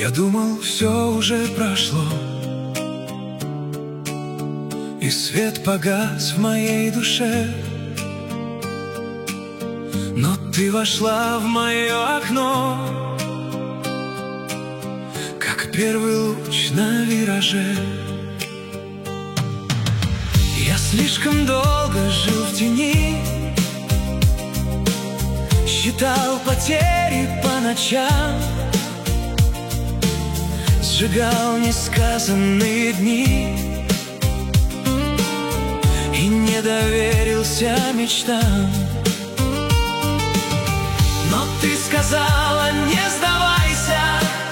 Я думал, все уже прошло, и свет погас в моей душе. Но ты вошла в мое окно, как первый луч на вираже. Я слишком долго жил в тени, считал потери по ночам, сжигал несказанные дни и не доверился мечтам. Но ты сказала: не сдавайся,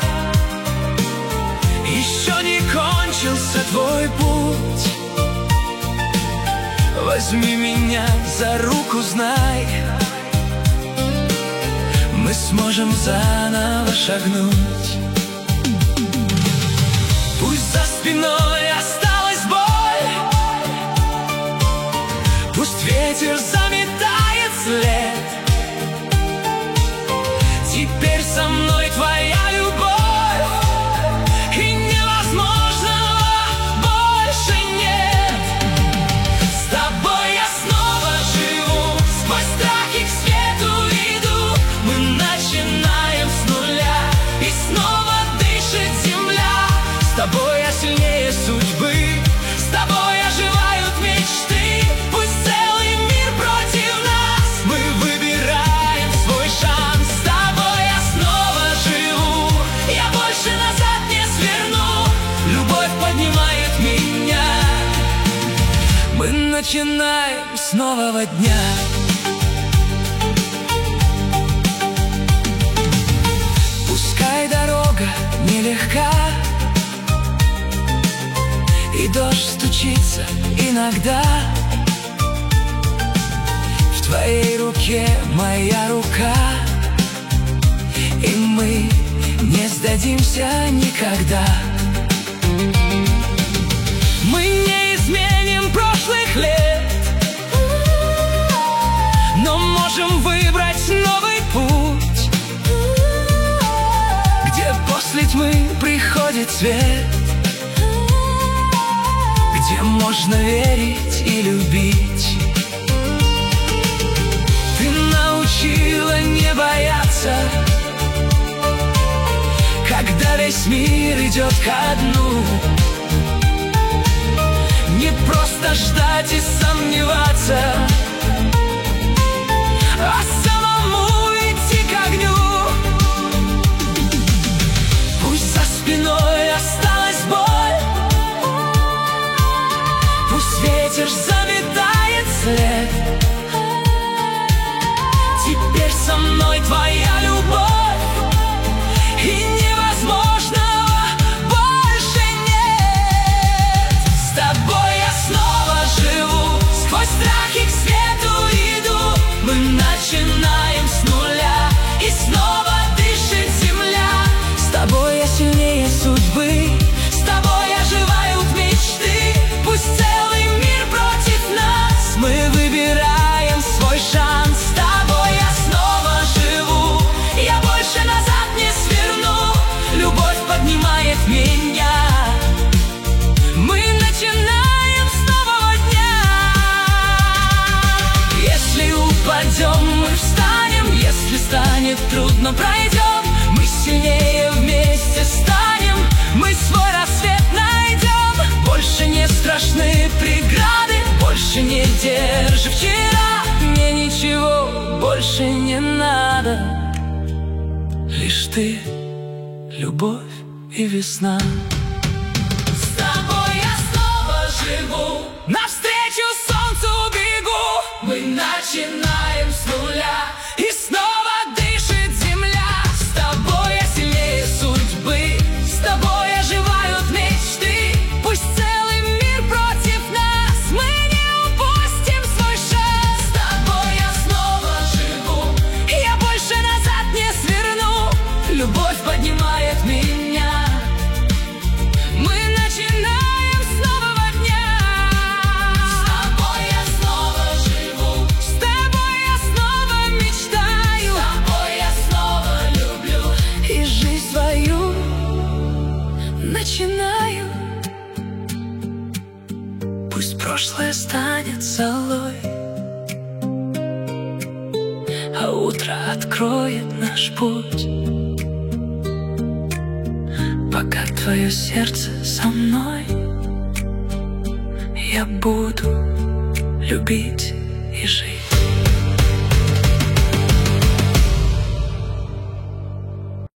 еще не кончился твой путь. Возьми меня за руку, знай, мы сможем заново шагнуть. Пусть за спиной осталась боль, пусть ветер заметает след. Теперь со мной твоя любовь, и невозможного больше нет. С тобой я снова живу, сквозь страхи к свету иду. Мы начинаем с нуля, и снова дышит земля. С тобой я сильнее судьбы, с тобой оживают мечты. Пусть целый мир против нас, мы выбираем свой шанс. С тобой я снова живу, я больше назад не сверну. Любовь поднимает меня, мы начинаем с нового дня. Пускай дорога нелегка, и дождь стучится иногда, в твоей руке моя рука, и мы не сдадимся никогда. Мы не изменим прошлых лет, но можем выбрать новый путь, где после тьмы приходит свет, где можно верить и любить. Ты научила не бояться, когда весь мир идет ко дну. Не просто ждать и сомневаться, а самому идти к огню. Пусть за спиной осталась боль, пусть ветер заметает след. Теперь со мной твоя любовь, и невозможного больше нет. С тобой я снова живу, сквозь страхи к свету иду. Мы начинаем с нуля, и снова дышит земля. С тобой я сильнее судьбы, с тобой оживают мечты. Пусть целый мир против нас, мы выбираем свой шанс. С тобой я снова живу, я больше назад не сверну. Любовь поднимает меня, мы начинаем с нового дня. Если упадем, мы встанем, если станет трудно, пройдем. Мы сильнее вместе станем, мы свой рассвет найдем. Больше не страшны преграды, больше не держи вчера. Мне ничего больше не надо, лишь ты, любовь и весна. С тобой я снова живу, навстречу солнцу бегу. Мы начинаем с нуля, и снова дышит земля. С тобой я сильнее судьбы, с тобой оживают мечты. Пусть целый мир против нас, мы не упустим свой шанс. С тобой я снова живу, я больше назад не сверну. Любовь поднимает меня, прошлое станет золой, а утро откроет наш путь. Пока твое сердце со мной, я буду любить и жить.